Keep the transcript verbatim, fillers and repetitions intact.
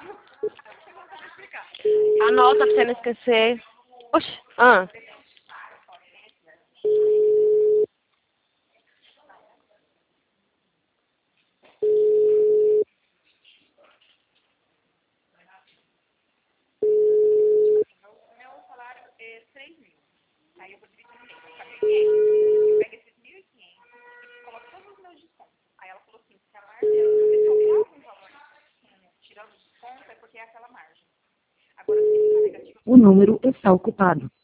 Anota pra você não esquecer. Oxi, ah. O número está ocupado.